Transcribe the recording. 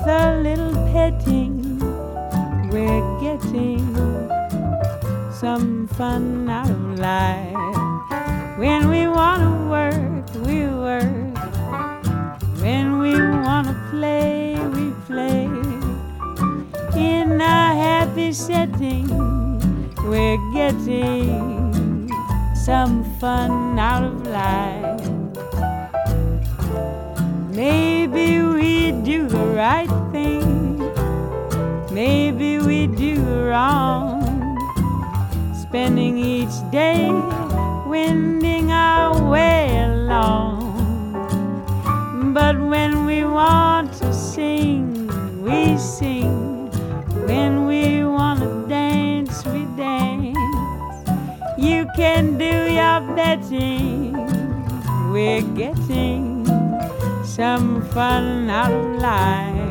a little petting, we're getting some fun out of life. When we want to work, we work. When we want to play, we play. In a happy setting, we're getting some fun out of life. Maybe we do the right thing, maybe we do wrong, spending each day wending our way along. But when we want to sing, we sing. When we want to dance, we dance. You can do your betting, we're getting some fun out of life.